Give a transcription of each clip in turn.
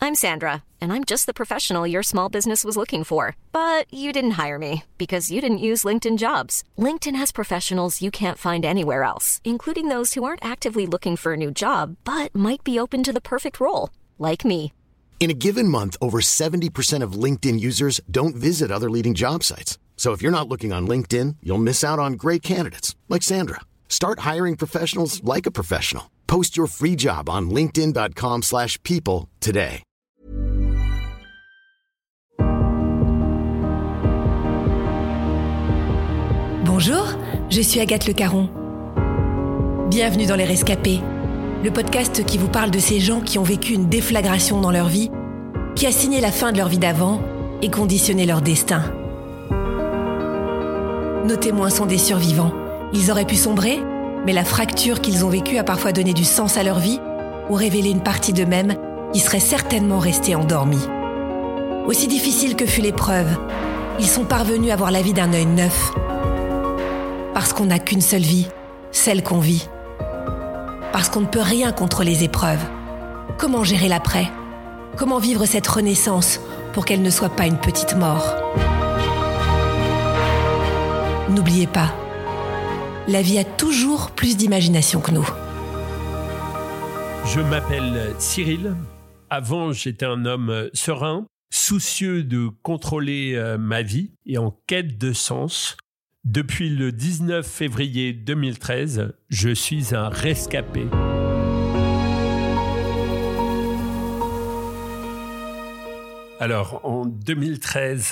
I'm Sandra, and I'm just the professional your small business was looking for. But you didn't hire me because you didn't use LinkedIn Jobs. LinkedIn has professionals you can't find anywhere else, including those who aren't actively looking for a new job, but might be open to the perfect role, like me. In a given month, over 70% of LinkedIn users don't visit other leading job sites. So if you're not looking on LinkedIn, you'll miss out on great candidates like Sandra. Start hiring professionals like a professional. Post your free job on linkedin.com/people today. Bonjour, je suis Agathe Le Caron. Bienvenue dans Les Rescapés, le podcast qui vous parle de ces gens qui ont vécu une déflagration dans leur vie, qui a signé la fin de leur vie d'avant et conditionné leur destin. Nos témoins sont des survivants. Ils auraient pu sombrer, mais la fracture qu'ils ont vécue a parfois donné du sens à leur vie ou révélé une partie d'eux-mêmes qui serait certainement restée endormie. Aussi difficile que fut l'épreuve, ils sont parvenus à voir la vie d'un œil neuf. Parce qu'on n'a qu'une seule vie, celle qu'on vit. Parce qu'on ne peut rien contre les épreuves. Comment gérer l'après ? Comment vivre cette renaissance pour qu'elle ne soit pas une petite mort ? N'oubliez pas, la vie a toujours plus d'imagination que nous. Je m'appelle Cyril. Avant, j'étais un homme serein, soucieux de contrôler ma vie et en quête de sens. Depuis le 19 février 2013, je suis un rescapé. Alors, en 2013,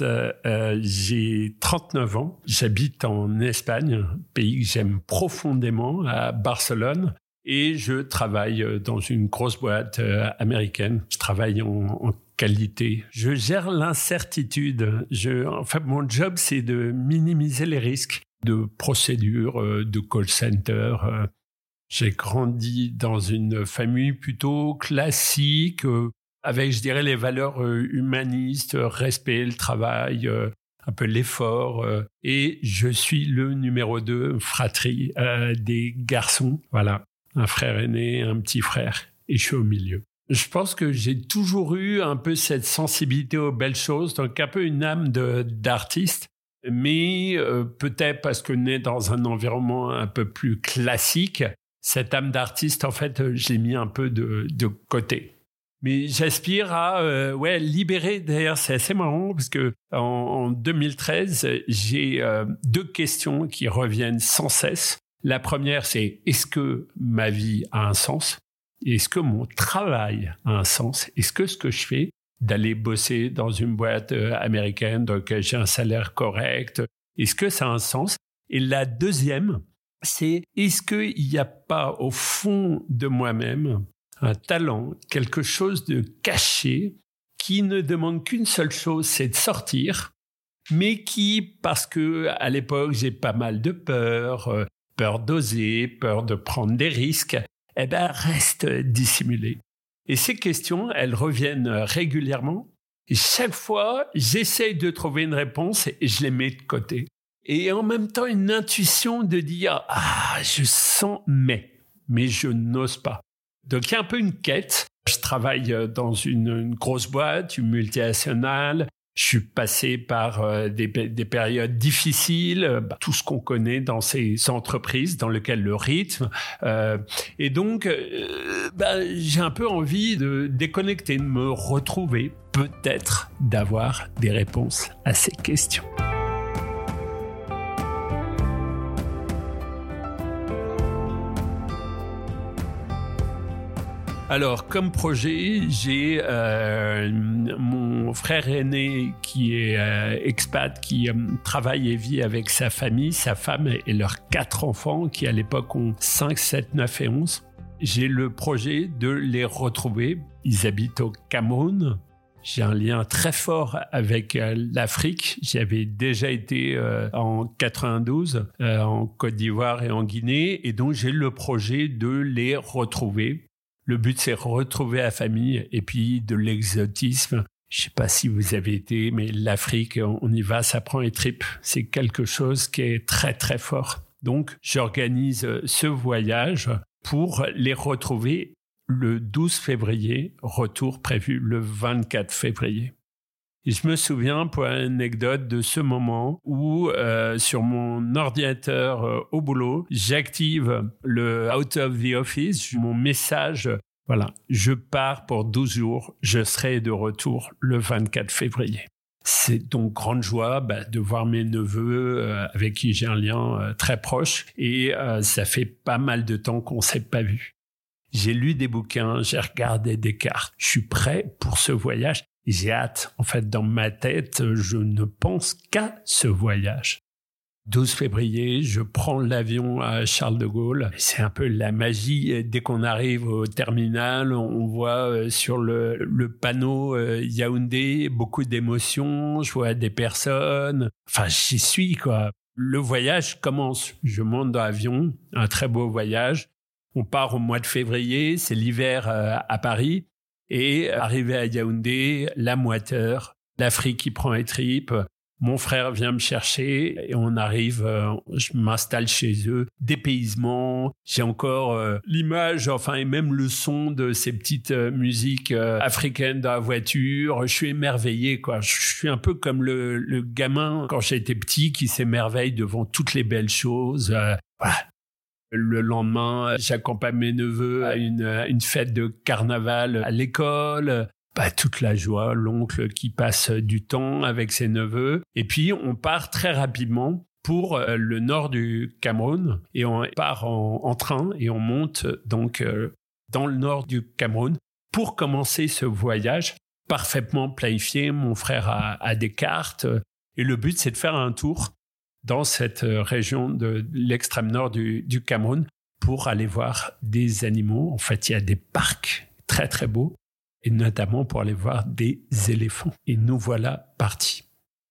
j'ai 39 ans. J'habite en Espagne, pays que j'aime profondément, à Barcelone. Et je travaille dans une grosse boîte américaine. Je travaille en qualité. Je gère l'incertitude. Mon job, c'est de minimiser les risques de procédures, de call center. J'ai grandi dans une famille plutôt classique, avec, je dirais, les valeurs humanistes, respect, le travail, un peu l'effort. Et je suis le numéro 2, fratrie des garçons. Voilà, un frère aîné, un petit frère. Et je suis au milieu. Je pense que j'ai toujours eu un peu cette sensibilité aux belles choses, donc un peu une âme d'artiste. Mais peut-être parce que né dans un environnement un peu plus classique, cette âme d'artiste, en fait, je l'ai mis un peu de côté. Mais j'aspire à libérer. D'ailleurs, c'est assez marrant parce que en 2013, j'ai 2 questions qui reviennent sans cesse. La première, c'est est-ce que ma vie a un sens ? Est-ce que mon travail a un sens ? Est-ce que ce que je fais, d'aller bosser dans une boîte américaine, donc j'ai un salaire correct, est-ce que ça a un sens ? Et la deuxième, c'est est-ce qu'il n'y a pas au fond de moi-même un talent, quelque chose de caché qui ne demande qu'une seule chose, c'est de sortir, mais qui, parce que à l'époque j'ai pas mal de peur d'oser, peur de prendre des risques, reste dissimulé. Et ces questions, elles reviennent régulièrement. Et chaque fois, j'essaye de trouver une réponse et je les mets de côté. Et en même temps, une intuition de dire « Ah, je sens mais je n'ose pas ». Donc, il y a un peu une quête. Je travaille dans une grosse boîte, une multinationale. Je suis passé par des périodes difficiles, tout ce qu'on connaît dans ces entreprises, dans lesquelles le rythme. Et donc, j'ai un peu envie de déconnecter, de me retrouver, peut-être d'avoir des réponses à ces questions. Alors, comme projet, j'ai mon frère aîné qui est expat, qui travaille et vit avec sa famille, sa femme et leurs 4 enfants qui, à l'époque, ont 5, 7, 9 et 11. J'ai le projet de les retrouver. Ils habitent au Cameroun. J'ai un lien très fort avec l'Afrique. J'y avais déjà été en 92, en Côte d'Ivoire et en Guinée. Et donc, j'ai le projet de les retrouver. Le but, c'est retrouver la famille et puis de l'exotisme. Je ne sais pas si vous avez été, mais l'Afrique, on y va, ça prend les tripes. C'est quelque chose qui est très, très fort. Donc, j'organise ce voyage pour les retrouver le 12 février, retour prévu le 24 février. Et je me souviens, pour l'anecdote, de ce moment où, sur mon ordinateur au boulot, j'active le Out of the Office, mon message, voilà, je pars pour 12 jours, je serai de retour le 24 février. C'est donc grande joie de voir mes neveux avec qui j'ai un lien très proche et ça fait pas mal de temps qu'on ne s'est pas vus. J'ai lu des bouquins, j'ai regardé des cartes, je suis prêt pour ce voyage. J'ai hâte. En fait, dans ma tête, je ne pense qu'à ce voyage. 12 février, je prends l'avion à Charles de Gaulle. C'est un peu la magie. Dès qu'on arrive au terminal, on voit sur le panneau Yaoundé beaucoup d'émotions. Je vois des personnes. Enfin, j'y suis, quoi. Le voyage commence. Je monte dans l'avion, un très beau voyage. On part au mois de février, c'est l'hiver à Paris. Et arrivé à Yaoundé, la moiteur, l'Afrique qui prend les tripes. Mon frère vient me chercher et on arrive, je m'installe chez eux, dépaysement. J'ai encore l'image, et même le son de ces petites musiques africaines dans la voiture. Je suis émerveillé, quoi. Je suis un peu comme le gamin quand j'étais petit qui s'émerveille devant toutes les belles choses. Voilà. Le lendemain, j'accompagne mes neveux à une fête de carnaval à l'école. Toute la joie, l'oncle qui passe du temps avec ses neveux. Et puis, on part très rapidement pour le nord du Cameroun. Et on part en train et on monte donc dans le nord du Cameroun pour commencer ce voyage parfaitement planifié. Mon frère a des cartes. Et le but, c'est de faire un tour dans cette région de l'extrême nord du Cameroun pour aller voir des animaux. En fait, il y a des parcs très, très beaux, et notamment pour aller voir des éléphants. Et nous voilà partis.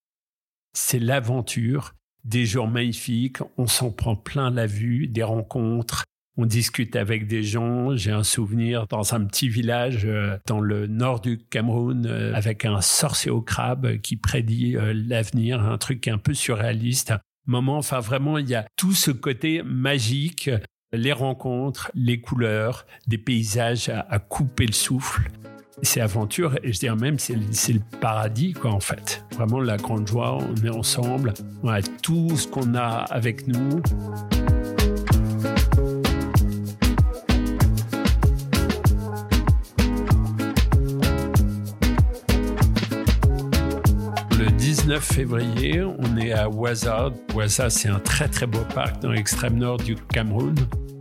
C'est l'aventure, des jours magnifiques, on s'en prend plein la vue, des rencontres, on discute avec des gens. J'ai un souvenir dans un petit village dans le nord du Cameroun avec un sorcier au crabe qui prédit l'avenir, un truc un peu surréaliste. Moment, vraiment, il y a tout ce côté magique, les rencontres, les couleurs, des paysages à couper le souffle. C'est aventure et je dirais même c'est le paradis, quoi, en fait. Vraiment la grande joie, on est ensemble, on a tout ce qu'on a avec nous. Le 19 février, on est à Ouaza. Ouaza, c'est un très très beau parc dans l'extrême nord du Cameroun.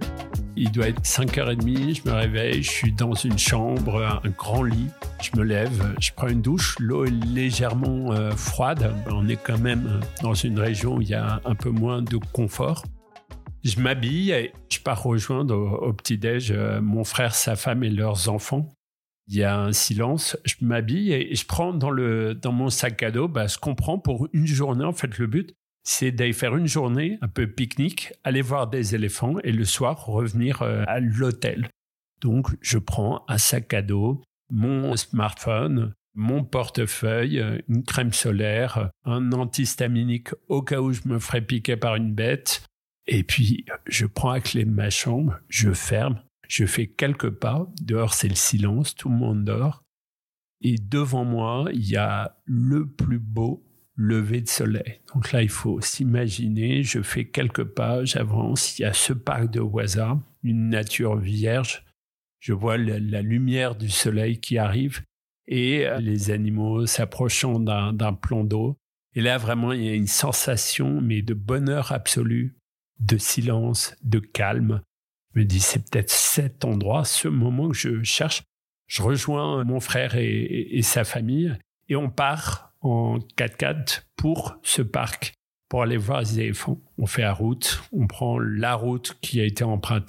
Il doit être 5h30, je me réveille, je suis dans une chambre, un grand lit. Je me lève, je prends une douche, l'eau est légèrement froide. On est quand même dans une région où il y a un peu moins de confort. Je m'habille et je pars rejoindre au petit-déj mon frère, sa femme et leurs enfants. Il y a un silence, je m'habille et je prends dans mon sac à dos ce qu'on prend pour une journée. En fait, le but, c'est d'aller faire une journée un peu pique-nique, aller voir des éléphants et le soir revenir à l'hôtel. Donc, je prends un sac à dos, mon smartphone, mon portefeuille, une crème solaire, un antihistaminique au cas où je me ferais piquer par une bête. Et puis, je prends la clé de ma chambre, je ferme, je fais quelques pas. Dehors, c'est le silence, tout le monde dort. Et devant moi, il y a le plus beau lever de soleil. Donc là, il faut s'imaginer, je fais quelques pas, j'avance, il y a ce parc de Ouaza, une nature vierge. Je vois la lumière du soleil qui arrive et les animaux s'approchant d'un plan d'eau. Et là, vraiment, il y a une sensation, mais de bonheur absolu, de silence, de calme. Je me dis, c'est peut-être cet endroit, ce moment que je cherche. Je rejoins mon frère et sa famille et on part en 4x4 pour ce parc, pour aller voir les éléphants. On fait la route, on prend la route qui est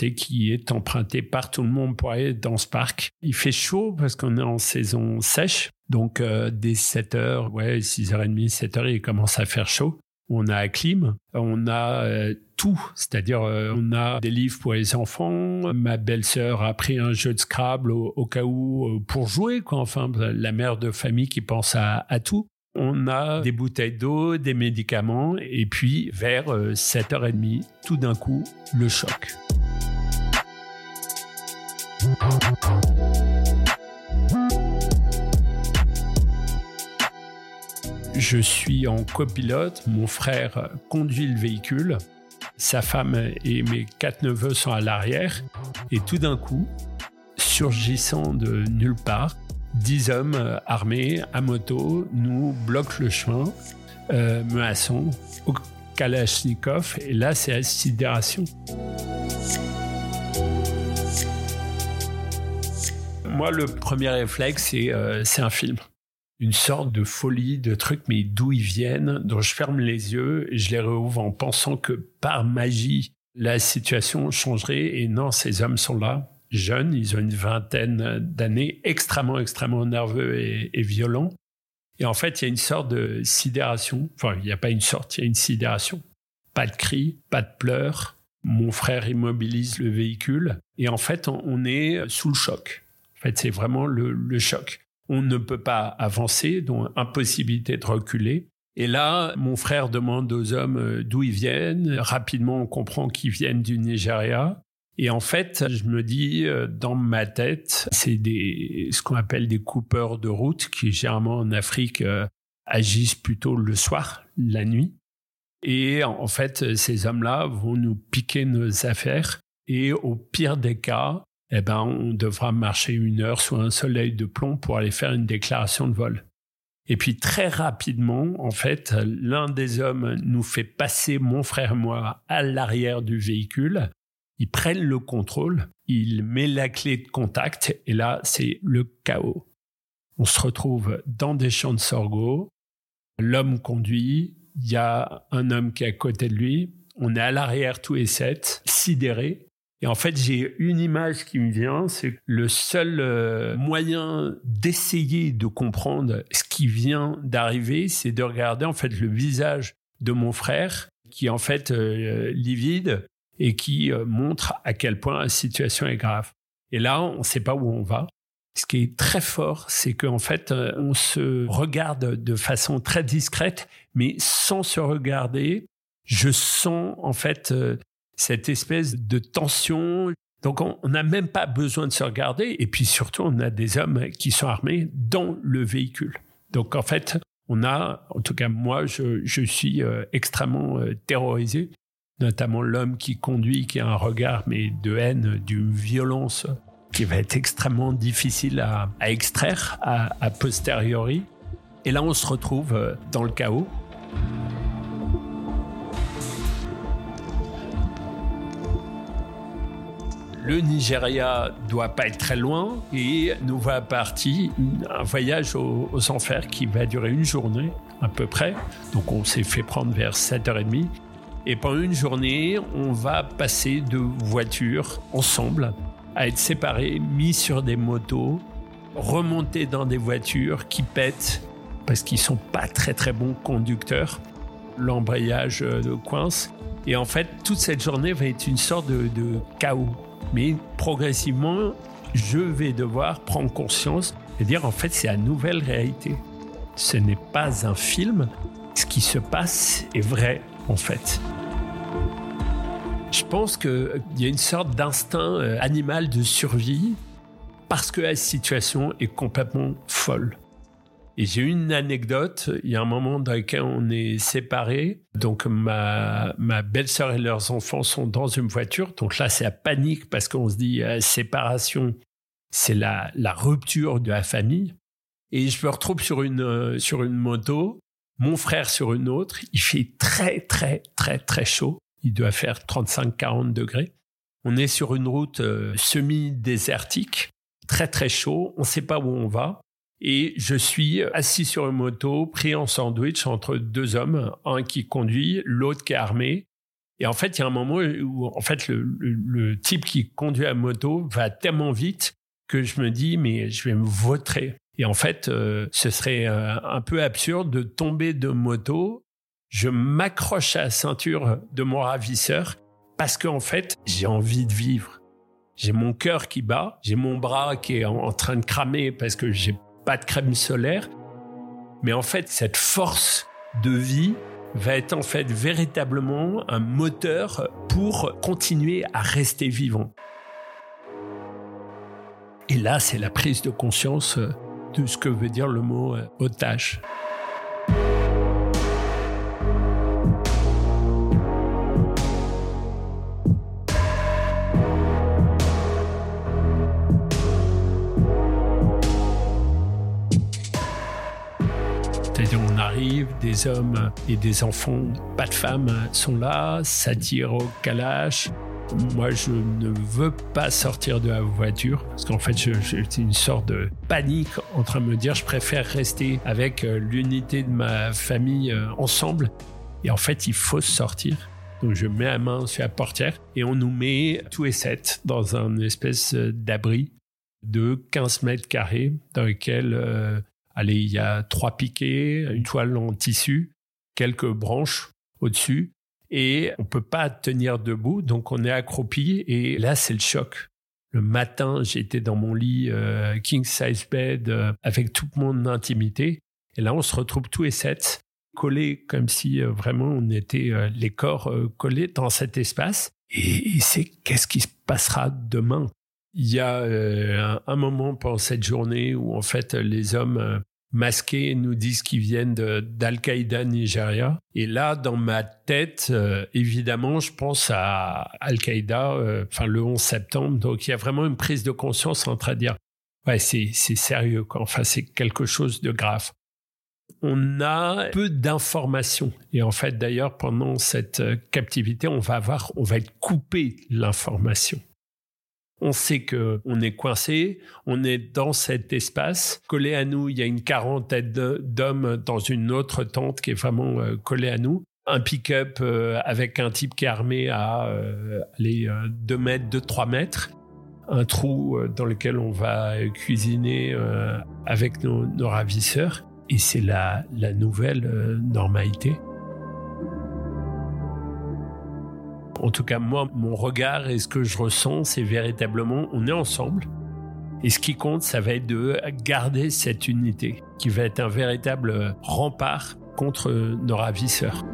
empruntée par tout le monde pour aller dans ce parc. Il fait chaud parce qu'on est en saison sèche, donc dès 7h, 6h30, 7h, il commence à faire chaud. On a la clim, on a tout, c'est-à-dire on a des livres pour les enfants. Ma belle-sœur a pris un jeu de Scrabble au cas où pour jouer, quoi. Enfin, la mère de famille qui pense à tout. On a des bouteilles d'eau, des médicaments, et puis vers 7h30, tout d'un coup, le choc. Je suis en copilote, mon frère conduit le véhicule, sa femme et mes 4 neveux sont à l'arrière, et tout d'un coup, surgissant de nulle part, 10 hommes armés à moto nous bloquent le chemin, menaçant au Kalachnikov, et là c'est la sidération. Moi, le premier réflexe, c'est un film. Une sorte de folie, de trucs, mais d'où ils viennent, dont je ferme les yeux et je les rouvre en pensant que par magie, la situation changerait. Et non, ces hommes sont là, jeunes, ils ont une vingtaine d'années, extrêmement nerveux et violents. Et en fait, il y a une sorte de sidération. Enfin, il n'y a pas une sorte, il y a une sidération. Pas de cris, pas de pleurs. Mon frère immobilise le véhicule. Et en fait, on est sous le choc. En fait, c'est vraiment le choc. On ne peut pas avancer, donc impossibilité de reculer. Et là, mon frère demande aux hommes d'où ils viennent. Rapidement, on comprend qu'ils viennent du Nigeria. Et en fait, je me dis, dans ma tête, c'est ce qu'on appelle des coupeurs de route qui, généralement en Afrique, agissent plutôt le soir, la nuit. Et en fait, ces hommes-là vont nous piquer nos affaires. Et au pire des cas, on devra marcher 1 heure sous un soleil de plomb pour aller faire une déclaration de vol. Et puis très rapidement, en fait, l'un des hommes nous fait passer, mon frère et moi, à l'arrière du véhicule. Ils prennent le contrôle, ils mettent la clé de contact et là, c'est le chaos. On se retrouve dans des champs de sorgho, l'homme conduit, il y a un homme qui est à côté de lui, on est à l'arrière tous les 7, sidérés. Et en fait, j'ai une image qui me vient, c'est le seul moyen d'essayer de comprendre ce qui vient d'arriver, c'est de regarder en fait le visage de mon frère qui est en fait livide et qui montre à quel point la situation est grave. Et là, on ne sait pas où on va. Ce qui est très fort, c'est qu'en fait, on se regarde de façon très discrète, mais sans se regarder, je sens en fait cette espèce de tension. Donc, on n'a même pas besoin de se regarder. Et puis surtout, on a des hommes qui sont armés dans le véhicule. Donc, en fait, en tout cas, moi, je suis extrêmement terrorisé. Notamment l'homme qui conduit, qui a un regard, mais de haine, d'une violence qui va être extrêmement difficile à extraire a posteriori. Et là, on se retrouve dans le chaos. Le Nigeria doit pas être très loin et nous voilà partis, un voyage aux enfers qui va durer 1 journée à peu près. Donc on s'est fait prendre vers 7h30 et pendant 1 journée, on va passer de voitures ensemble à être séparés, mis sur des motos, remonter dans des voitures qui pètent parce qu'ils sont pas très bons conducteurs. L'embrayage coince et en fait toute cette journée va être une sorte de chaos. Mais progressivement, je vais devoir prendre conscience et dire en fait c'est la nouvelle réalité. Ce n'est pas un film. Ce qui se passe est vrai en fait. Je pense qu'il y a une sorte d'instinct animal de survie parce que la situation est complètement folle. Et j'ai une anecdote, il y a un moment dans lequel on est séparés, donc ma belle-sœur et leurs enfants sont dans une voiture, donc là c'est la panique parce qu'on se dit séparation, c'est la rupture de la famille, et je me retrouve sur une moto, mon frère sur une autre, il fait très chaud, il doit faire 35-40 degrés, on est sur une route semi-désertique, très chaud, on ne sait pas où on va. Et je suis assis sur une moto, pris en sandwich entre 2 hommes, un qui conduit, l'autre qui est armé. Et en fait, il y a un moment où en fait, le type qui conduit la moto va tellement vite que je me dis, mais je vais me vautrer. Et en fait, ce serait un peu absurde de tomber de moto. Je m'accroche à la ceinture de mon ravisseur parce qu'en fait, j'ai envie de vivre. J'ai mon cœur qui bat, j'ai mon bras qui est en train de cramer parce que j'ai pas de crème solaire, mais en fait cette force de vie va être en fait véritablement un moteur pour continuer à rester vivant. Et là, c'est la prise de conscience de ce que veut dire le mot otage. C'est-à-dire, on arrive, des hommes et des enfants, pas de femmes, sont là, ça tire au calache. Moi, je ne veux pas sortir de la voiture parce qu'en fait, c'est une sorte de panique en train de me dire je préfère rester avec l'unité de ma famille ensemble. Et en fait, il faut sortir. Donc, je mets la main sur la portière et on nous met tous les 7 dans une espèce d'abri de 15 mètres carrés dans lequel, il y a 3 piquets, une toile en tissu, quelques branches au-dessus. Et on ne peut pas tenir debout, donc on est accroupi. Et là, c'est le choc. Le matin, j'étais dans mon lit king size bed avec toute mon intimité. Et là, on se retrouve tous les 7 collés comme si vraiment on était les corps collés dans cet espace. Et c'est qu'est-ce qui se passera demain? Il y a un moment pendant cette journée où en fait les hommes masqués nous disent qu'ils viennent d'Al-Qaïda Nigeria. Et là, dans ma tête, évidemment, je pense à Al-Qaïda, le 11 septembre. Donc, il y a vraiment une prise de conscience en train de dire ouais, c'est sérieux, quoi. Enfin, c'est quelque chose de grave. On a peu d'informations. Et en fait, d'ailleurs, pendant cette captivité, on va être coupé l'information. On sait qu'on est coincé, on est dans cet espace. Collé à nous, il y a une quarantaine d'hommes dans une autre tente qui est vraiment collée à nous. Un pick-up avec un type qui est armé à 2 mètres, 2-3 mètres. Un trou dans lequel on va cuisiner avec nos ravisseurs. Et c'est la nouvelle normalité. En tout cas, moi, mon regard et ce que je ressens, c'est véritablement, on est ensemble. Et ce qui compte, ça va être de garder cette unité, qui va être un véritable rempart contre nos ravisseurs.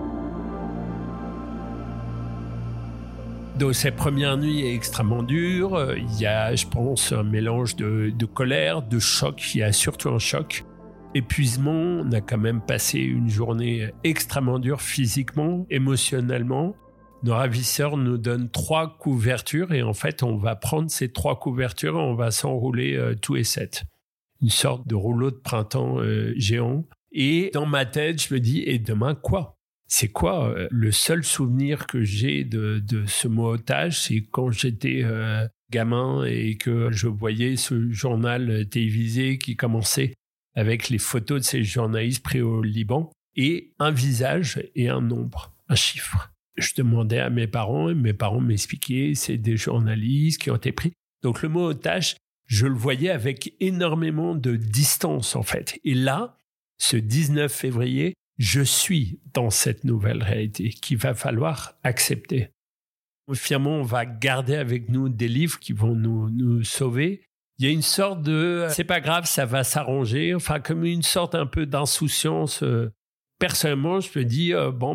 Donc, cette première nuit est extrêmement dure. Il y a, je pense, un mélange de colère, de choc. Il y a surtout un choc. Épuisement, on a quand même passé une journée extrêmement dure physiquement, émotionnellement. Nos ravisseurs nous donnent 3 couvertures et en fait, on va prendre ces 3 couvertures et on va s'enrouler tous les 7. Une sorte de rouleau de printemps géant. Et dans ma tête, je me dis, et demain quoi? C'est quoi le seul souvenir que j'ai de ce mot otage? C'est quand j'étais gamin et que je voyais ce journal télévisé qui commençait avec les photos de ces journalistes pris au Liban et un visage et un nombre, un chiffre. Je demandais à mes parents et mes parents m'expliquaient, c'est des journalistes qui ont été pris. Donc le mot otage, je le voyais avec énormément de distance en fait. Et là, ce 19 février, je suis dans cette nouvelle réalité qu'il va falloir accepter. Finalement, on va garder avec nous des livres qui vont nous sauver. Il y a une sorte de « c'est pas grave, ça va s'arranger », enfin comme une sorte un peu d'insouciance. Personnellement, je me dis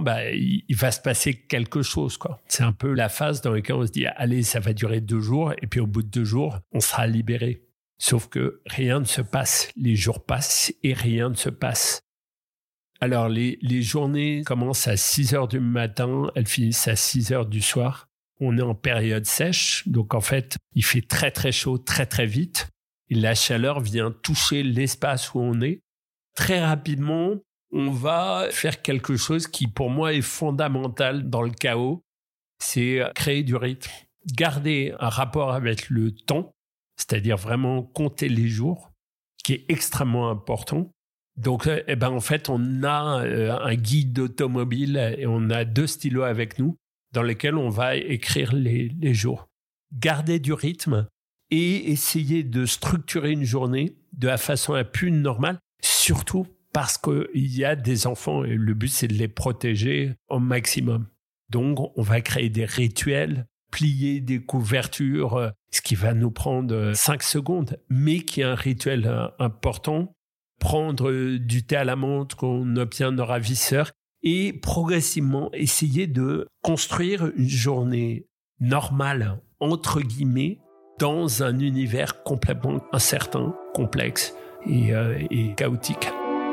il va se passer quelque chose, quoi. C'est un peu la phase dans laquelle on se dit allez, ça va durer 2 jours et puis au bout de 2 jours, on sera libéré. Sauf que rien ne se passe, les jours passent et rien ne se passe. Alors les journées commencent à 6h du matin, elles finissent à 6h du soir. On est en période sèche, donc en fait, il fait très très chaud, très très vite. Et la chaleur vient toucher l'espace où on est. Très rapidement, on va faire quelque chose qui, pour moi, est fondamental dans le chaos. C'est créer du rythme. Garder un rapport avec le temps, c'est-à-dire vraiment compter les jours, qui est extrêmement important. Donc, en fait, on a un guide automobile et on a 2 stylos avec nous dans lesquels on va écrire les jours. Garder du rythme et essayer de structurer une journée de la façon la plus normale, surtout parce qu'il y a des enfants et le but, c'est de les protéger au maximum. Donc, on va créer des rituels, plier des couvertures, ce qui va nous prendre 5 secondes, mais qui est un rituel important. Prendre du thé à la menthe qu'on obtient de nos ravisseurs et progressivement essayer de construire une journée normale, entre guillemets, dans un univers complètement incertain, complexe et chaotique.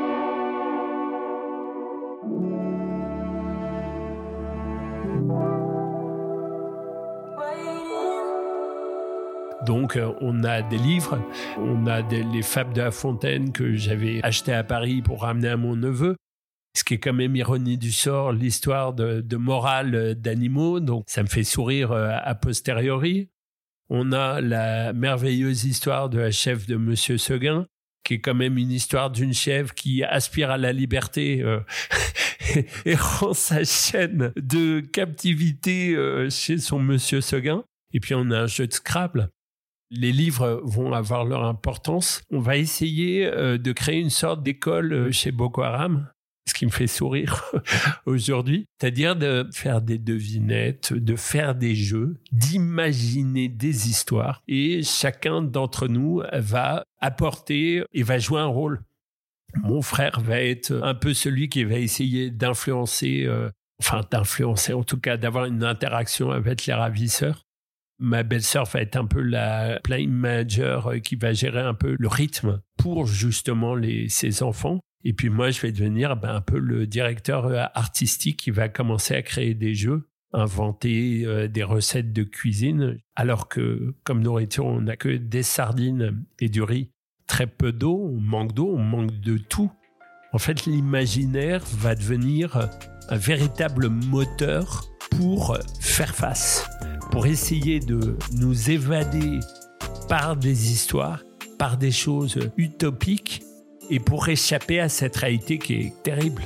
Donc, on a des livres, on a les Fables de La Fontaine que j'avais acheté à Paris pour ramener à mon neveu. Ce qui est quand même ironie du sort, l'histoire de morale d'animaux. Donc, ça me fait sourire a posteriori. On a la merveilleuse histoire de la chèvre de Monsieur Seguin, qui est quand même une histoire d'une chèvre qui aspire à la liberté et rend sa chaîne de captivité chez son Monsieur Seguin. Et puis, on a un jeu de Scrabble. Les livres vont avoir leur importance. On va essayer de créer une sorte d'école chez Boko Haram, ce qui me fait sourire aujourd'hui, c'est-à-dire de faire des devinettes, de faire des jeux, d'imaginer des histoires. Et chacun d'entre nous va apporter et va jouer un rôle. Mon frère va être un peu celui qui va essayer d'influencer, en tout cas d'avoir une interaction avec les ravisseurs. Ma belle-sœur va être un peu la playing manager qui va gérer un peu le rythme pour justement ses enfants. Et puis moi, je vais devenir un peu le directeur artistique qui va commencer à créer des jeux, inventer des recettes de cuisine, alors que comme nourriture, on n'a que des sardines et du riz. Très peu d'eau, on manque de tout. En fait, l'imaginaire va devenir un véritable moteur pour faire face, pour essayer de nous évader par des histoires, par des choses utopiques et pour échapper à cette réalité qui est terrible.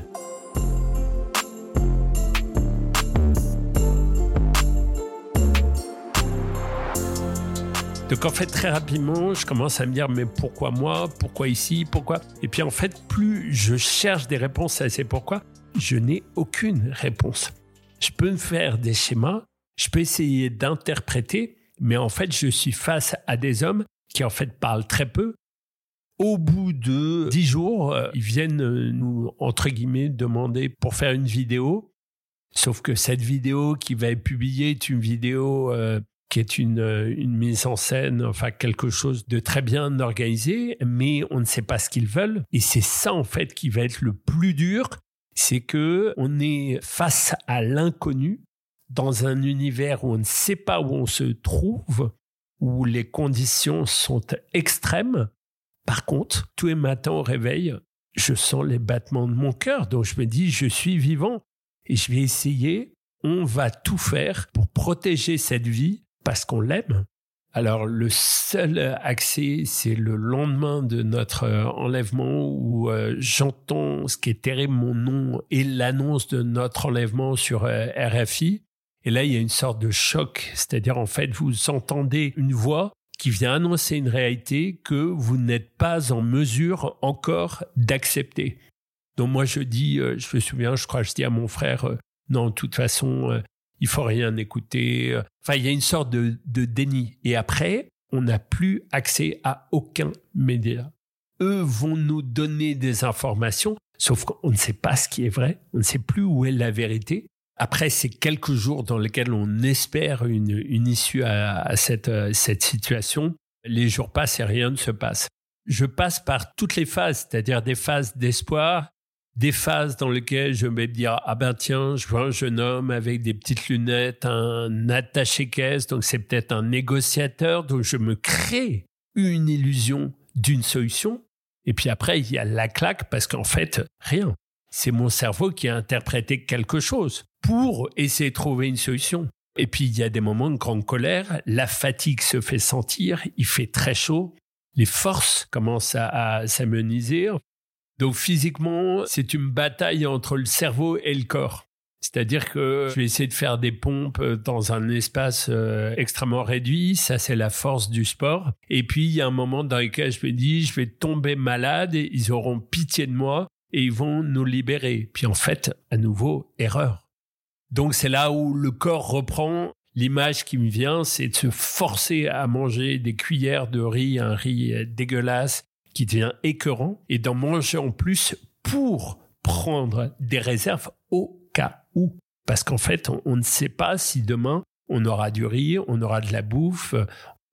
Donc en fait, très rapidement, je commence à me dire mais pourquoi moi ? Pourquoi ici ? Pourquoi ? Et puis en fait, plus je cherche des réponses à ces pourquoi, je n'ai aucune réponse. Je peux me faire des schémas, je peux essayer d'interpréter, mais en fait, je suis face à des hommes qui en fait parlent très peu. Au bout de 10 jours, ils viennent nous, entre guillemets, demander pour faire une vidéo. Sauf que cette vidéo qui va être publiée est une vidéo qui est une mise en scène, enfin quelque chose de très bien organisé, mais on ne sait pas ce qu'ils veulent. Et c'est ça, en fait, qui va être le plus dur. C'est qu'on est face à l'inconnu dans un univers où on ne sait pas où on se trouve, où les conditions sont extrêmes. Par contre, tous les matins au réveil, je sens les battements de mon cœur. Donc je me dis, je suis vivant et je vais essayer. On va tout faire pour protéger cette vie parce qu'on l'aime. Alors, le seul accès, c'est le lendemain de notre enlèvement où j'entends ce qui est terrible, mon nom et l'annonce de notre enlèvement sur RFI. Et là, il y a une sorte de choc. C'est-à-dire, en fait, vous entendez une voix qui vient annoncer une réalité que vous n'êtes pas en mesure encore d'accepter. Donc moi, je dis, je me souviens, je crois que je dis à mon frère, non, de toute façon, il faut rien écouter. Enfin, il y a une sorte de déni. Et après, on n'a plus accès à aucun média. Eux vont nous donner des informations, sauf qu'on ne sait pas ce qui est vrai. On ne sait plus où est la vérité. Après, c'est quelques jours dans lesquels on espère une issue à cette situation. Les jours passent et rien ne se passe. Je passe par toutes les phases, c'est-à-dire des phases d'espoir, des phases dans lesquelles je vais me dire « Ah ben tiens, je vois un jeune homme avec des petites lunettes, un attaché-caisse, donc c'est peut-être un négociateur. » Donc je me crée une illusion d'une solution. Et puis après, il y a la claque parce qu'en fait, rien. C'est mon cerveau qui a interprété quelque chose pour essayer de trouver une solution. Et puis, il y a des moments de grande colère, la fatigue se fait sentir, il fait très chaud, les forces commencent à s'amenuiser. Donc, physiquement, c'est une bataille entre le cerveau et le corps. C'est-à-dire que je vais essayer de faire des pompes dans un espace extrêmement réduit. Ça, c'est la force du sport. Et puis, il y a un moment dans lequel je me dis, je vais tomber malade, et ils auront pitié de moi et ils vont nous libérer. Puis en fait, à nouveau, erreur. Donc, c'est là où le corps reprend. L'image qui me vient, c'est de se forcer à manger des cuillères de riz, un riz dégueulasse qui devient écœurant, et d'en manger en plus pour prendre des réserves au cas où. Parce qu'en fait, on ne sait pas si demain, on aura du riz, on aura de la bouffe.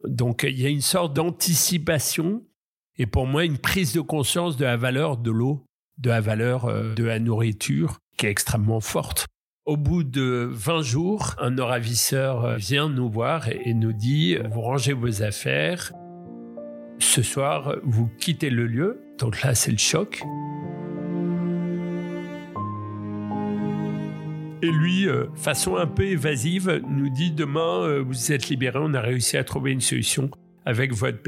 Donc, il y a une sorte d'anticipation et pour moi, une prise de conscience de la valeur de l'eau, de la valeur de la nourriture qui est extrêmement forte. Au bout de 20 jours, un de nos ravisseurs vient nous voir et nous dit « Vous rangez vos affaires, ce soir, vous quittez le lieu. » Donc là, c'est le choc. Et lui, façon un peu évasive, nous dit « Demain, vous êtes libérés, on a réussi à trouver une solution avec votre pays. »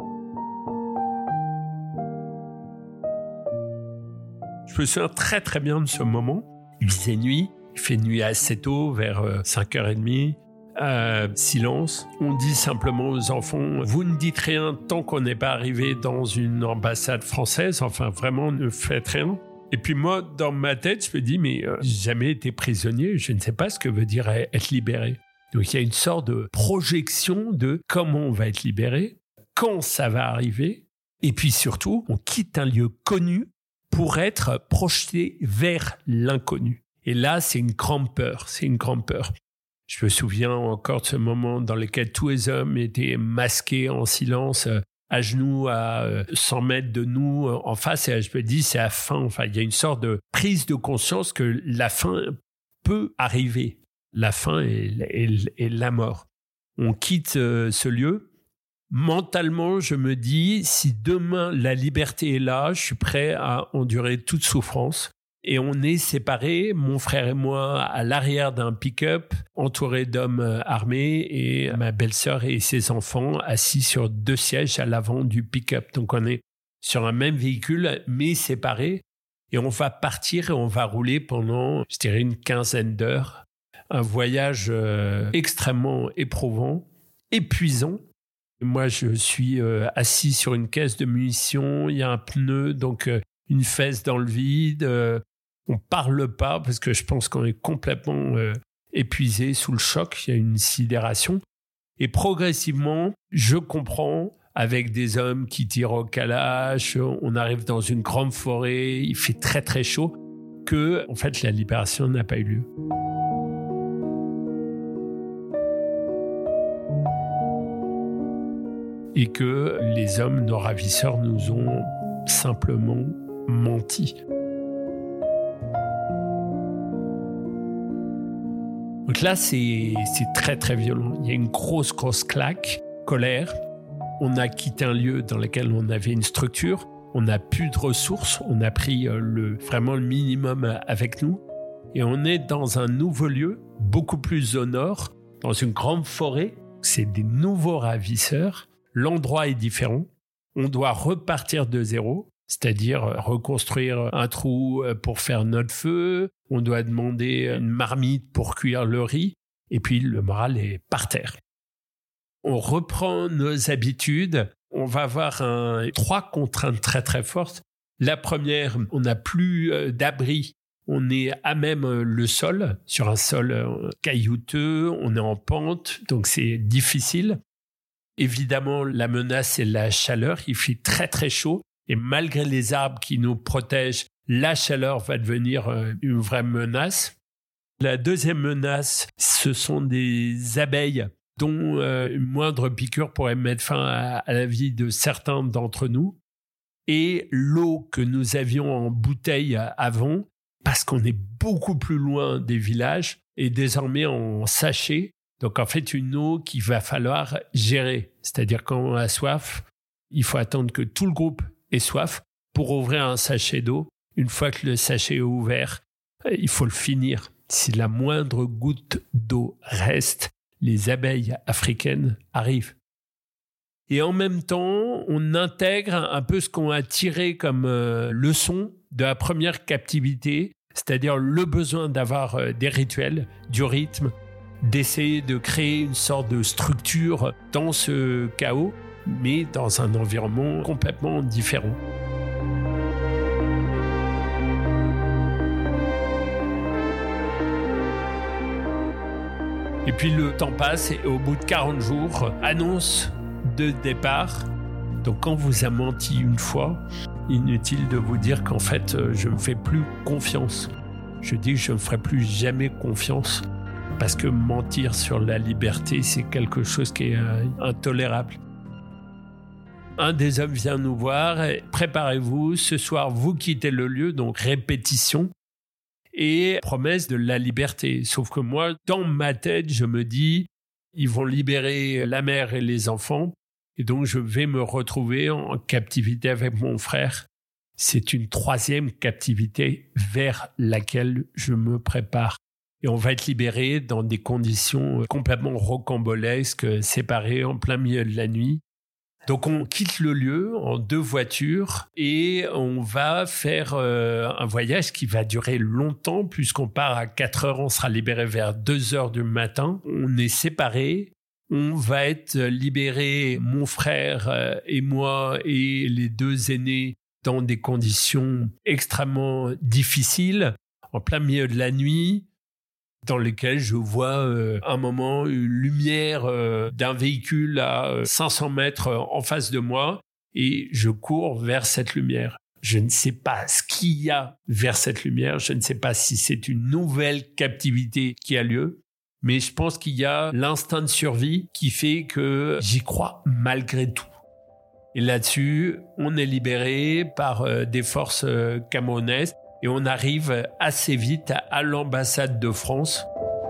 Je me souviens très très bien de ce moment. Il faisait nuit, il fait nuit assez tôt, vers 5h30. Silence. On dit simplement aux enfants, vous ne dites rien tant qu'on n'est pas arrivé dans une ambassade française. Enfin, vraiment, ne faites rien. Et puis moi, dans ma tête, je me dis, mais j'ai jamais été prisonnier. Je ne sais pas ce que veut dire être libéré. Donc, il y a une sorte de projection de comment on va être libéré, quand ça va arriver. Et puis surtout, on quitte un lieu connu pour être projeté vers l'inconnu. Et là, c'est une grande peur. C'est une grande peur. Je me souviens encore de ce moment dans lequel tous les hommes étaient masqués en silence, à genoux, à 100 mètres de nous, en face. Et je me dis, c'est la fin. Enfin, il y a une sorte de prise de conscience que la fin peut arriver. La fin est la mort. On quitte ce lieu. Mentalement, je me dis, si demain la liberté est là, je suis prêt à endurer toute souffrance. Et on est séparés, mon frère et moi, à l'arrière d'un pick-up, entourés d'hommes armés, et ma belle-sœur et ses enfants assis sur 2 sièges à l'avant du pick-up. Donc on est sur un même véhicule, mais séparés. Et on va partir et on va rouler pendant, je dirais, une 15aine d'heures. Un voyage extrêmement éprouvant, épuisant. Moi, je suis assis sur une caisse de munitions, il y a un pneu, donc une fesse dans le vide. On ne parle pas parce que je pense qu'on est complètement épuisé sous le choc, il y a une sidération. Et progressivement, je comprends, avec des hommes qui tirent au calache, on arrive dans une grande forêt, il fait très très chaud, que en fait, la libération n'a pas eu lieu. Et que les hommes, nos ravisseurs, nous ont simplement menti. Donc là, c'est très très violent. Il y a une grosse claque, colère. On a quitté un lieu dans lequel on avait une structure. On n'a plus de ressources. On a pris vraiment le minimum avec nous. Et on est dans un nouveau lieu, beaucoup plus au nord, dans une grande forêt. C'est des nouveaux ravisseurs. L'endroit est différent. On doit repartir de zéro, c'est-à-dire reconstruire un trou pour faire notre feu. On doit demander une marmite pour cuire le riz. Et puis, le moral est par terre. On reprend nos habitudes. On va avoir 3 contraintes très, très fortes. La première, on n'a plus d'abri. On est à même le sol, sur un sol caillouteux. On est en pente, donc c'est difficile. Évidemment, la menace, c'est la chaleur. Il fait très, très chaud. Et malgré les arbres qui nous protègent, la chaleur va devenir une vraie menace. La deuxième menace, ce sont des abeilles dont une moindre piqûre pourrait mettre fin à la vie de certains d'entre nous. Et l'eau que nous avions en bouteille avant, parce qu'on est beaucoup plus loin des villages, est désormais en sachet. Donc, en fait, une eau qu'il va falloir gérer. C'est-à-dire, quand on a soif, il faut attendre que tout le groupe ait soif pour ouvrir un sachet d'eau. Une fois que le sachet est ouvert, il faut le finir. Si la moindre goutte d'eau reste, les abeilles africaines arrivent. Et en même temps, on intègre un peu ce qu'on a tiré comme leçon de la première captivité, c'est-à-dire le besoin d'avoir des rituels, du rythme, d'essayer de créer une sorte de structure dans ce chaos, mais dans un environnement complètement différent. Et puis le temps passe et au bout de 40 jours, annonce de départ. Donc quand on vous a menti une fois, inutile de vous dire qu'en fait, je ne me fais plus confiance. Je dis que je ne me ferai plus jamais confiance parce que mentir sur la liberté, c'est quelque chose qui est intolérable. Un des hommes vient nous voir, préparez-vous, ce soir vous quittez le lieu, donc répétition, et promesse de la liberté. Sauf que moi, dans ma tête, je me dis, ils vont libérer la mère et les enfants, et donc je vais me retrouver en captivité avec mon frère. C'est une 3e captivité vers laquelle je me prépare. Et on va être libéré dans des conditions complètement rocambolesques, séparés en plein milieu de la nuit. Donc on quitte le lieu en 2 voitures et on va faire un voyage qui va durer longtemps puisqu'on part à 4 heures, on sera libéré vers 2 heures du matin. On est séparés, on va être libérés, mon frère et moi et les 2 aînés, dans des conditions extrêmement difficiles, en plein milieu de la nuit, dans lesquelles je vois un moment une lumière d'un véhicule à 500 mètres en face de moi et je cours vers cette lumière. Je ne sais pas ce qu'il y a vers cette lumière, je ne sais pas si c'est une nouvelle captivité qui a lieu, mais je pense qu'il y a l'instinct de survie qui fait que j'y crois malgré tout. Et là-dessus, on est libéré par des forces camerounaises et on arrive assez vite à l'ambassade de France.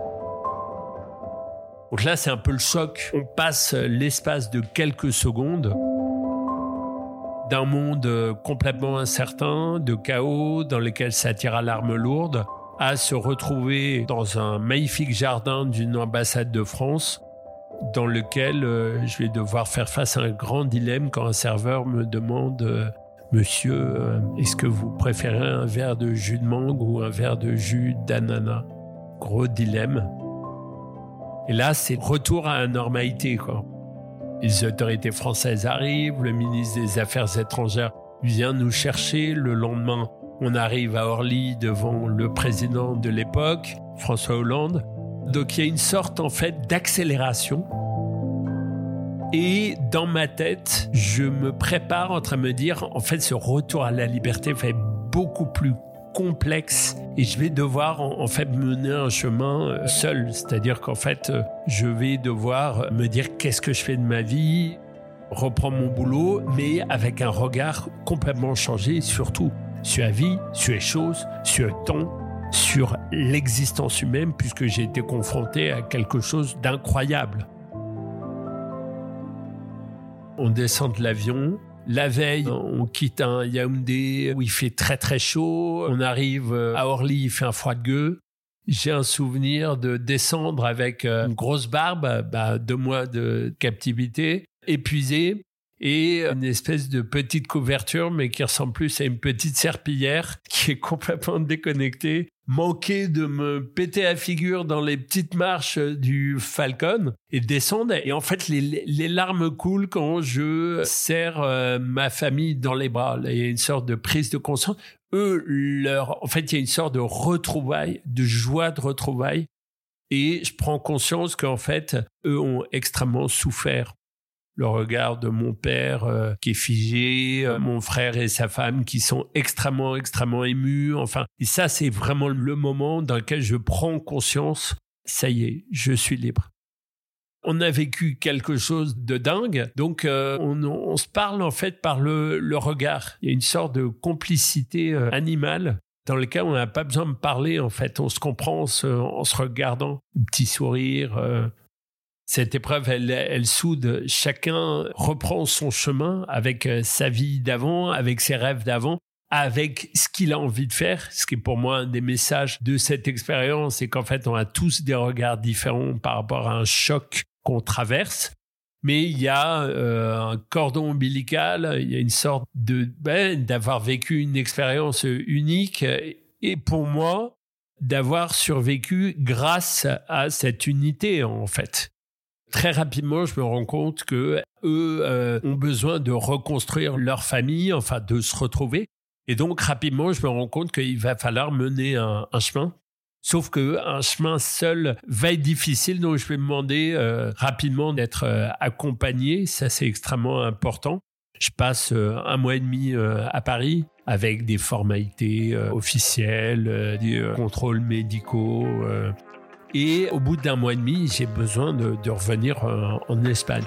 Donc là, c'est un peu le choc. On passe l'espace de quelques secondes d'un monde complètement incertain, de chaos, dans lequel s'attira l'arme lourde, à se retrouver dans un magnifique jardin d'une ambassade de France, dans lequel je vais devoir faire face à un grand dilemme quand un serveur me demande « Monsieur, est-ce que vous préférez un verre de jus de mangue ou un verre de jus d'ananas ?» Gros dilemme. Et là, c'est retour à la normalité, quoi. Les autorités françaises arrivent, le ministre des Affaires étrangères vient nous chercher. Le lendemain, on arrive à Orly devant le président de l'époque, François Hollande. Donc il y a une sorte en fait d'accélération. Et dans ma tête, je me prépare en train de me dire, en fait, ce retour à la liberté va être beaucoup plus complexe et je vais devoir en fait mener un chemin seul. C'est-à-dire qu'en fait, je vais devoir me dire qu'est-ce que je fais de ma vie, reprendre mon boulot, mais avec un regard complètement changé, surtout sur la vie, sur les choses, sur le temps, sur l'existence humaine, puisque j'ai été confronté à quelque chose d'incroyable. On descend de l'avion. La veille, on quitte un Yaoundé où il fait très très chaud. On arrive à Orly, il fait un froid de gueux. J'ai un souvenir de descendre avec une grosse barbe, 2 mois de captivité, épuisé, et une espèce de petite couverture, mais qui ressemble plus à une petite serpillière, qui est complètement déconnectée. Manquer de me péter la figure dans les petites marches du Falcon et descendre. Et en fait, les larmes coulent quand je serre ma famille dans les bras. Là, il y a une sorte de prise de conscience. En fait, il y a une sorte de retrouvaille, de joie de retrouvaille. Et je prends conscience qu'en fait, eux ont extrêmement souffert. Le regard de mon père qui est figé, mon frère et sa femme qui sont extrêmement, extrêmement émus. Enfin, et ça, c'est vraiment le moment dans lequel je prends conscience. Ça y est, je suis libre. On a vécu quelque chose de dingue. Donc, on se parle en fait par le regard. Il y a une sorte de complicité animale dans laquelle on n'a pas besoin de parler. En fait, on se comprend en se regardant. Un petit sourire. Cette épreuve, elle soude. Chacun reprend son chemin avec sa vie d'avant, avec ses rêves d'avant, avec ce qu'il a envie de faire. Ce qui est pour moi un des messages de cette expérience, c'est qu'en fait, on a tous des regards différents par rapport à un choc qu'on traverse. Mais il y a un cordon ombilical, il y a une sorte d'avoir vécu une expérience unique. Et pour moi, d'avoir survécu grâce à cette unité, en fait. Très rapidement, je me rends compte que eux ont besoin de reconstruire leur famille, enfin de se retrouver. Et donc, rapidement, je me rends compte qu'il va falloir mener un chemin. Sauf qu'un chemin seul va être difficile, donc je vais me demander rapidement d'être accompagné. Ça, c'est extrêmement important. Je passe 1 mois et demi à Paris avec des formalités officielles, des contrôles médicaux. Et au bout d'1 mois et demi, j'ai besoin de revenir en Espagne.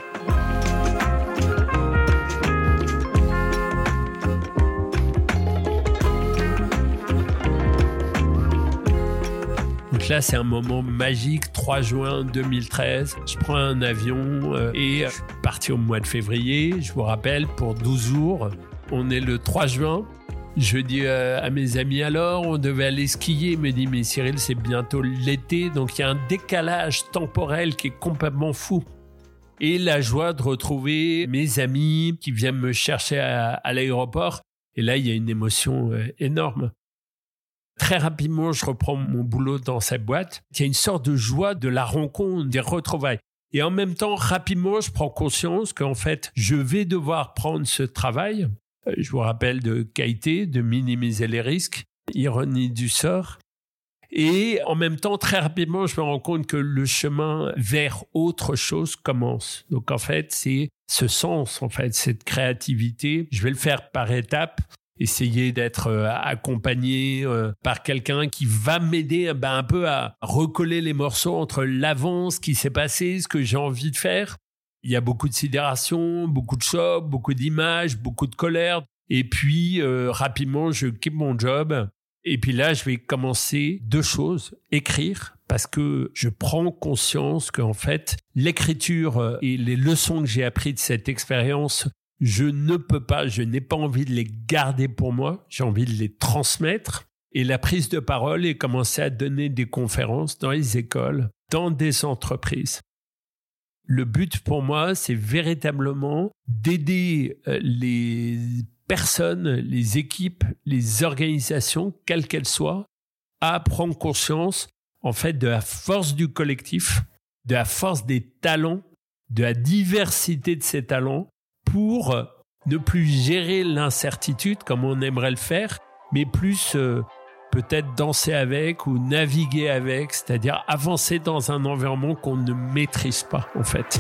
Donc là, c'est un moment magique, 3 juin 2013. Je prends un avion et je suis parti au mois de février. Je vous rappelle, pour 12 jours. On est le 3 juin. Je dis à mes amis, alors, on devait aller skier. Ils me disent, mais Cyril, c'est bientôt l'été. Donc, il y a un décalage temporel qui est complètement fou. Et la joie de retrouver mes amis qui viennent me chercher à l'aéroport. Et là, il y a une émotion énorme. Très rapidement, je reprends mon boulot dans cette boîte. Il y a une sorte de joie de la rencontre, des retrouvailles. Et en même temps, rapidement, je prends conscience qu'en fait, je vais devoir prendre ce travail. Je vous rappelle de qualité, de minimiser les risques, ironie du sort. Et en même temps, très rapidement, je me rends compte que le chemin vers autre chose commence. Donc en fait, c'est ce sens, en fait, cette créativité. Je vais le faire par étapes. Essayer d'être accompagné par quelqu'un qui va m'aider un peu à recoller les morceaux entre l'avant, ce qui s'est passé, ce que j'ai envie de faire. Il y a beaucoup de sidération, beaucoup de chocs, beaucoup d'images, beaucoup de colère. Et puis, rapidement, je quitte mon job. Et puis là, je vais commencer 2 choses. Écrire, parce que je prends conscience qu'en fait, l'écriture et les leçons que j'ai apprises de cette expérience, je n'ai pas envie de les garder pour moi, j'ai envie de les transmettre. Et la prise de parole et commencer à donner des conférences dans les écoles, dans des entreprises. Le but pour moi, c'est véritablement d'aider les personnes, les équipes, les organisations, quelles qu'elles soient, à prendre conscience en fait de la force du collectif, de la force des talents, de la diversité de ces talents, pour ne plus gérer l'incertitude comme on aimerait le faire, mais plus peut-être danser avec ou naviguer avec, c'est-à-dire avancer dans un environnement qu'on ne maîtrise pas en fait.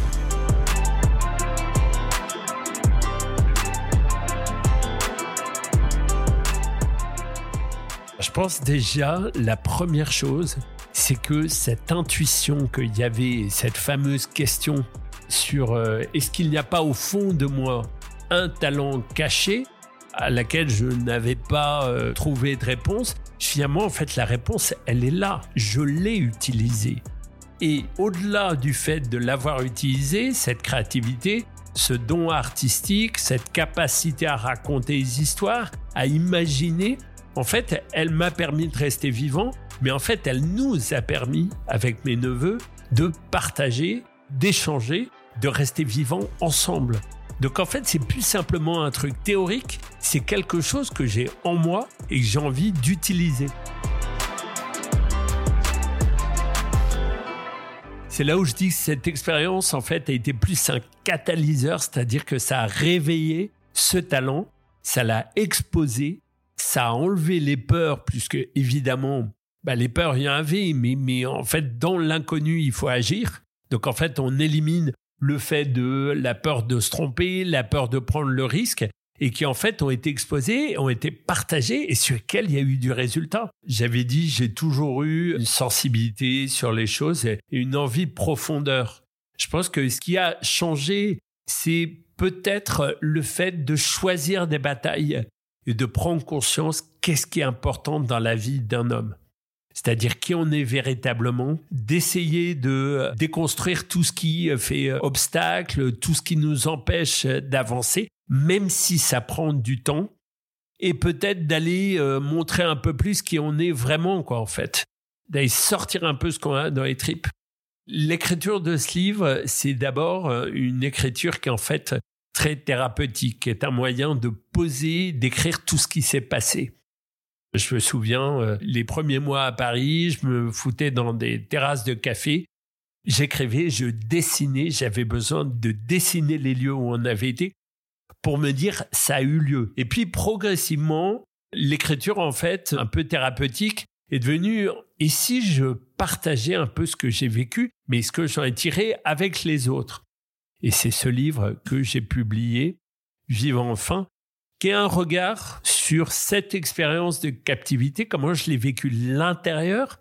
Je pense déjà, la première chose, c'est que cette intuition qu'il y avait, cette fameuse question sur est-ce qu'il n'y a pas au fond de moi un talent caché à laquelle je n'avais pas trouvé de réponse. Finalement, en fait, la réponse, elle est là. Je l'ai utilisée. Et au-delà du fait de l'avoir utilisée, cette créativité, ce don artistique, cette capacité à raconter des histoires, à imaginer, en fait, elle m'a permis de rester vivant, mais en fait, elle nous a permis, avec mes neveux, de partager, d'échanger, de rester vivants ensemble. Donc en fait, c'est plus simplement un truc théorique, c'est quelque chose que j'ai en moi et que j'ai envie d'utiliser. C'est là où je dis que cette expérience, en fait, a été plus un catalyseur, c'est-à-dire que ça a réveillé ce talent, ça l'a exposé, ça a enlevé les peurs, puisque évidemment, les peurs, il y en avait, mais en fait, dans l'inconnu, il faut agir. Donc en fait, on élimine le fait de la peur de se tromper, la peur de prendre le risque, et qui en fait ont été exposés, ont été partagés et sur lesquels il y a eu du résultat. J'avais dit, j'ai toujours eu une sensibilité sur les choses et une envie de profondeur. Je pense que ce qui a changé, c'est peut-être le fait de choisir des batailles et de prendre conscience qu'est-ce qui est important dans la vie d'un homme. C'est-à-dire qui on est véritablement, d'essayer de déconstruire tout ce qui fait obstacle, tout ce qui nous empêche d'avancer, même si ça prend du temps, et peut-être d'aller montrer un peu plus qui on est vraiment, quoi, en fait. D'aller sortir un peu ce qu'on a dans les tripes. L'écriture de ce livre, c'est d'abord une écriture qui est en fait très thérapeutique, qui est un moyen de poser, d'écrire tout ce qui s'est passé. Je me souviens, les premiers mois à Paris, je me foutais dans des terrasses de café. J'écrivais, je dessinais, j'avais besoin de dessiner les lieux où on avait été pour me dire ça a eu lieu. Et puis progressivement, l'écriture en fait, un peu thérapeutique, est devenue et si je partageais un peu ce que j'ai vécu, mais ce que j'en ai tiré avec les autres. Et c'est ce livre que j'ai publié, Vivre enfin, qui est un regard sur cette expérience de captivité, comment je l'ai vécu de l'intérieur,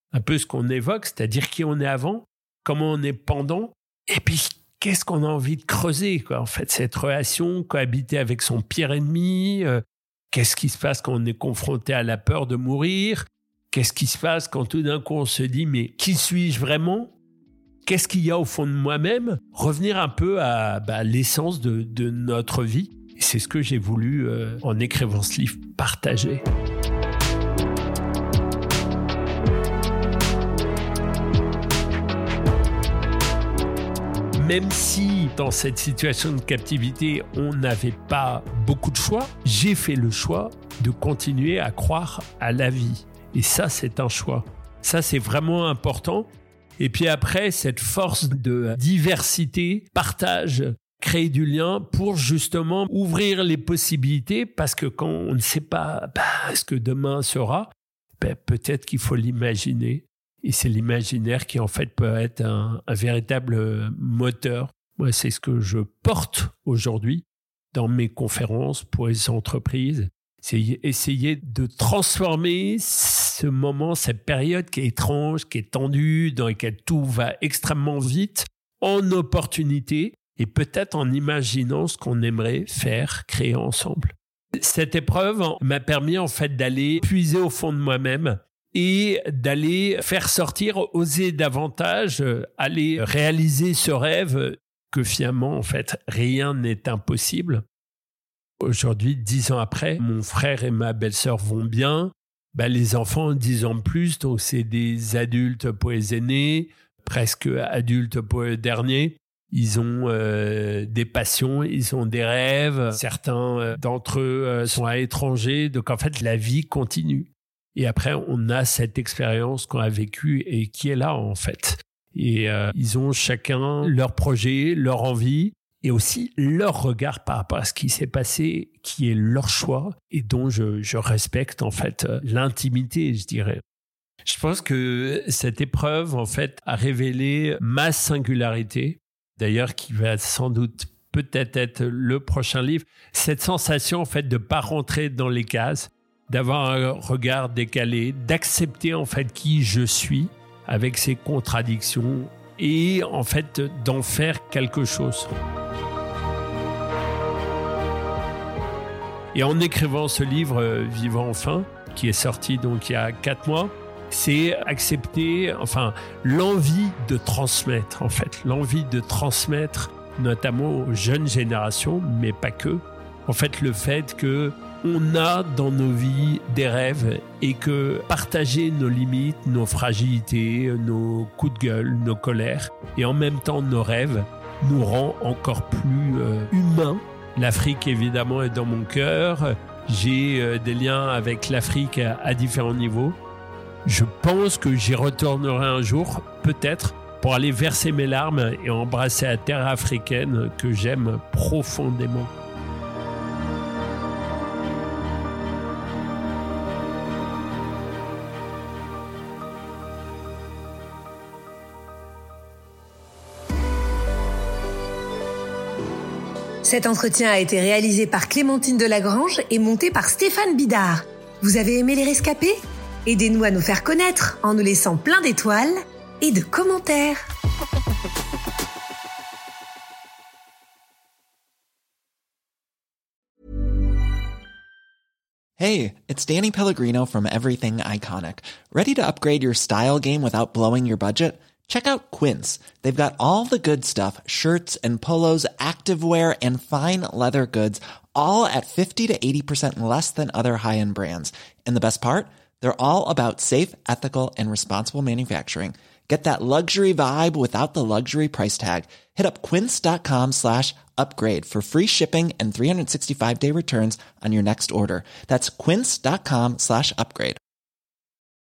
un peu ce qu'on évoque, c'est-à-dire qui on est avant, comment on est pendant, et puis qu'est-ce qu'on a envie de creuser, quoi. En fait, cette relation, cohabiter avec son pire ennemi, qu'est-ce qui se passe quand on est confronté à la peur de mourir, qu'est-ce qui se passe quand tout d'un coup on se dit « mais qui suis-je vraiment ?» Qu'est-ce qu'il y a au fond de moi-même? Revenir un peu à l'essence de notre vie. Et c'est ce que j'ai voulu, en écrivant ce livre, partager. Même si, dans cette situation de captivité, on n'avait pas beaucoup de choix, j'ai fait le choix de continuer à croire à la vie. Et ça, c'est un choix. Ça, c'est vraiment important. Et puis après, cette force de diversité, partage, créer du lien pour justement ouvrir les possibilités, parce que quand on ne sait pas ce que demain sera, peut-être qu'il faut l'imaginer. Et c'est l'imaginaire qui en fait peut être un véritable moteur. Moi, c'est ce que je porte aujourd'hui dans mes conférences pour les entreprises. C'est essayer de transformer ce moment, cette période qui est étrange, qui est tendue, dans laquelle tout va extrêmement vite, en opportunité et peut-être en imaginant ce qu'on aimerait faire, créer ensemble. Cette épreuve m'a permis en fait d'aller puiser au fond de moi-même et d'aller faire sortir, oser davantage, aller réaliser ce rêve que finalement, en fait, rien n'est impossible. Aujourd'hui, 10 ans après, mon frère et ma belle-sœur vont bien. Les enfants, 10 ans de plus, donc c'est des adultes pour les aînés, presque adultes pour les derniers. Ils ont des passions, ils ont des rêves. Certains d'entre eux sont à l'étranger. Donc en fait, la vie continue. Et après, on a cette expérience qu'on a vécue et qui est là en fait. Et ils ont chacun leur projet, leur envie. Et aussi leur regard par rapport à ce qui s'est passé, qui est leur choix et dont je respecte en fait l'intimité, je dirais. Je pense que cette épreuve en fait a révélé ma singularité, d'ailleurs qui va sans doute peut-être être le prochain livre. Cette sensation en fait de pas rentrer dans les cases, d'avoir un regard décalé, d'accepter en fait qui je suis avec ses contradictions et en fait d'en faire quelque chose. Et en écrivant ce livre « Vivant enfin », qui est sorti donc il y a 4 mois, c'est accepter l'envie de transmettre, en fait. L'envie de transmettre notamment aux jeunes générations, mais pas que. En fait, le fait qu'on a dans nos vies des rêves et que partager nos limites, nos fragilités, nos coups de gueule, nos colères et en même temps nos rêves nous rend encore plus humains. L'Afrique, évidemment, est dans mon cœur. J'ai des liens avec l'Afrique à différents niveaux. Je pense que j'y retournerai un jour, peut-être, pour aller verser mes larmes et embrasser la terre africaine que j'aime profondément. Cet entretien a été réalisé par Clémentine Delagrange et monté par Stéphane Bidard. Vous avez aimé Les Rescapés ? Aidez-nous à nous faire connaître en nous laissant plein d'étoiles et de commentaires. Hey, it's Danny Pellegrino from Everything Iconic. Ready to upgrade your style game without blowing your budget? Check out Quince. They've got all the good stuff, shirts and polos, activewear, and fine leather goods, all at 50 to 80% less than other high-end brands. And the best part? They're all about safe, ethical, and responsible manufacturing. Get that luxury vibe without the luxury price tag. Hit up quince.com/upgrade for free shipping and 365-day returns on your next order. That's quince.com/upgrade.